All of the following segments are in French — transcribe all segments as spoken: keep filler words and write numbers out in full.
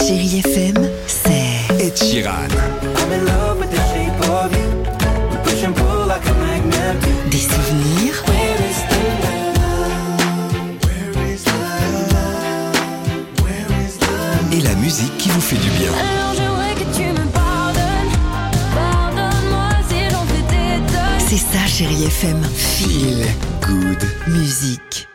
Chérie F M, c'est Ed Sheeran. des souvenirs, Et la musique qui vous fait du bien. Alors j'aimerais que tu me pardonnes. Pardonne-moi si j'en fais des tonnes. c'est ça Chérie F M. Feel good. Musique.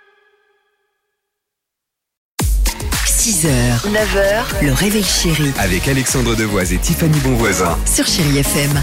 six heures, neuf heures, le réveil chéri Avec Alexandre Devoise et Tiffany Bonvoisin. sur Chérie F M.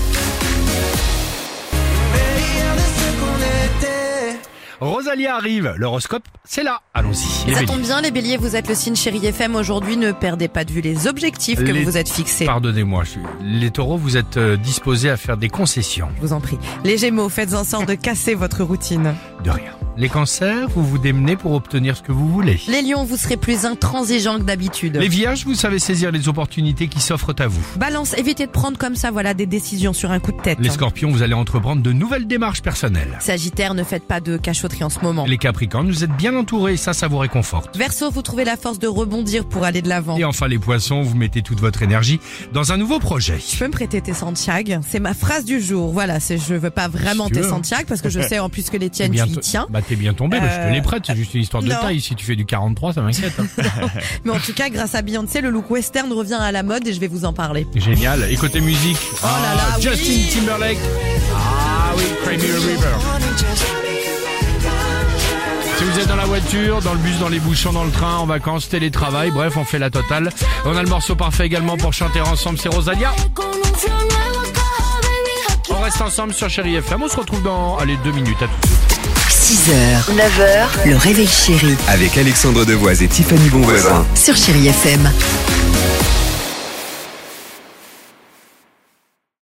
Rosalia arrive, l'horoscope, c'est là. Allons-y. Les Ça béliers. tombe bien, les béliers, vous êtes le signe Chérie F M. Aujourd'hui, ne perdez pas de vue les objectifs que Les- vous vous êtes fixés. Pardonnez-moi, je suis- les taureaux, vous êtes euh, disposés à faire des concessions. Je vous en prie. Les gémeaux, faites en sorte de casser votre routine. De rien. Les cancers, vous vous démenez pour obtenir ce que vous voulez. Les lions, vous serez plus intransigeants que d'habitude. Les vierges, vous savez saisir les opportunités qui s'offrent à vous. Balance, évitez de prendre comme ça, voilà, des décisions sur un coup de tête. Les scorpions, vous allez entreprendre de nouvelles démarches personnelles. Sagittaire, ne faites pas de cachotterie en ce moment. Les capricornes, vous êtes bien entourés, ça, ça vous réconforte. Verseau, vous trouvez la force de rebondir pour aller de l'avant. Et enfin, les poissons, vous mettez toute votre énergie dans un nouveau projet. Tu peux me prêter tes Santiago? C'est ma phrase du jour. Voilà, c'est je veux pas vraiment Si tu tes veux. Santiago parce que je sais en plus que les tiennes, Bien tu y to- tiens. Bah t'es bien tombé, bah, je te Euh, les prête, c'est juste une histoire de non. taille. Si tu fais du quarante-trois, ça m'inquiète. hein. Mais en tout cas, grâce à Beyoncé, le look western revient à la mode et je vais vous en parler. Génial. Et côté musique, Oh là là, oui. Justin Timberlake. Ah oui, Cry Me a River. Si vous êtes dans la voiture, dans le bus, dans les bouchons, dans le train, en vacances, télétravail, bref, on fait la totale. On a le morceau parfait également pour chanter ensemble, c'est Rosalia. On reste ensemble sur Chérie F M, on se retrouve dans, allez, deux minutes, à tout de suite. six heures, neuf heures, le réveil chéri Avec Alexandre Devoise et Tiffany Bonvoisin. sur Chérie F M.